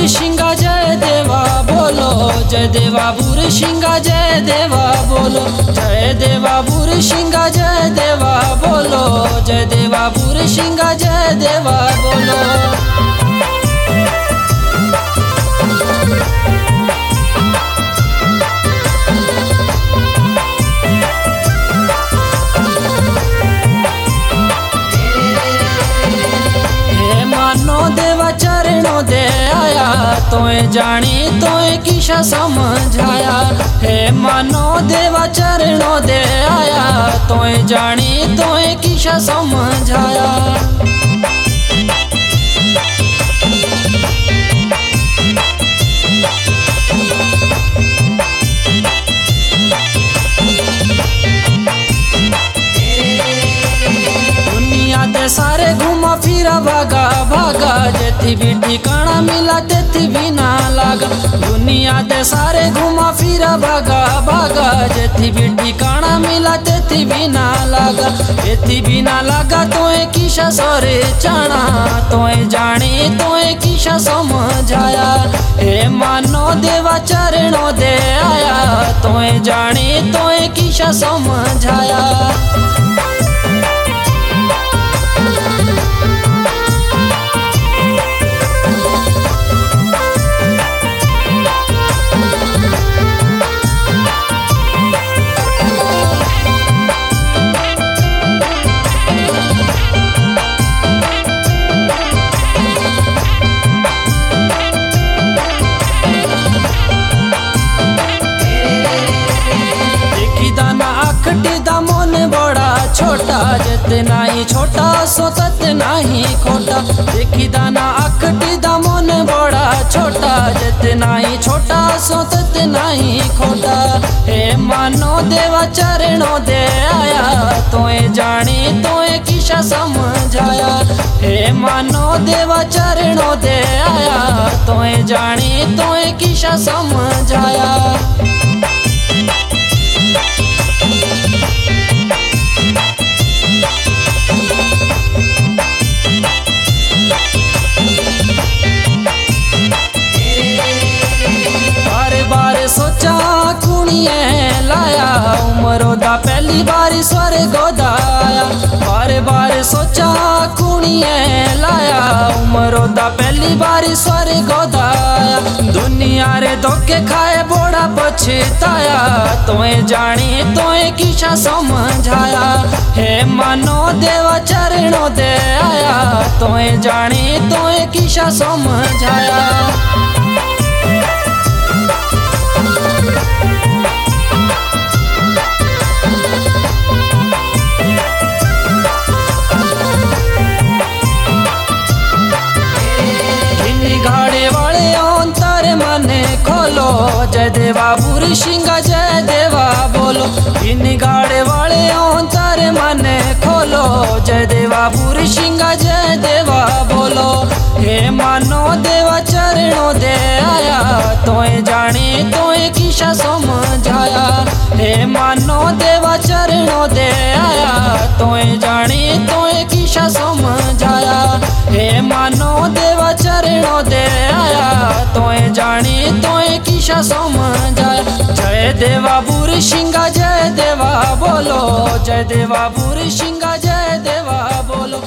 सिंगा जय देवा बोलो, जय देवा बुर सिंगा जय देवा बोलो, जय देवा बुर सिंगा जय देवा बोलो, जय देवा बुर सिंगा जय देवा बोलो। देवा चरणों दे आया तोए जानी तोए किशा समझाया, हे मानो देवा चरणों दे आया तोए जानी तोए किशा समझाया। सारे घूमा फिरा भागा भागा, जेती भी ठिकाना मिला तेती भी ना लागा। दुनिया दे सारे घूमा फिरा भागा भागा, जेती भी ठिकाना मिला तेती भी ना लागा। तेती भी ना लागा तोए किशा सोरे चाणा, तोए जानी तोए किशा समझाया, हे मानो देवा चरणों दे आया तोए जानी तोए किशा समझाया। छोटा जितना ही छोटा सोतत नहीं खोटा, देखी दाना अखटी दा मन बड़ा छोटा, जितना ही छोटा सोतत नहीं खोटा। हे मानो देवा चरणों दे आया तोए जानी तोए किशा समझाया, हे मानो देवा चरणों दे आया तोए जानी तोए किशा समझाया। सोचा कुणिए लाया उमरो दा पहली बारी स्वर्ग दाया, बारे बारे सोचा कुणिए लाया उमरो दा पहली बारी स्वर्ग दाया। दुनिया रे धोखे खाए बोड़ा पछताया, तोए जानी तोए किशा समझाया, हे मानो देवा चरणों दे आया तोए जानी तोए किशा समझाया। खोलो जय देवा बुर सिंगा जय देवा बोलो, इन गाड़े वाले अंतर मने खोलो जय देवा बुर सिंगा जय देवा बोलो। हे मानो देवा चरणों दे आया तोए जानी तोए किशा समझाया, हे मानो देवा चरणों दे आया तोए जानी तोए किशा समझाया, हे मानो देवा चरणों दे आया तोए जानी तोए किशा समझाया। जय देवा बुर सिंगा जय देवा बोलो, जय देवा बुर सिंगा जय देवा बोलो,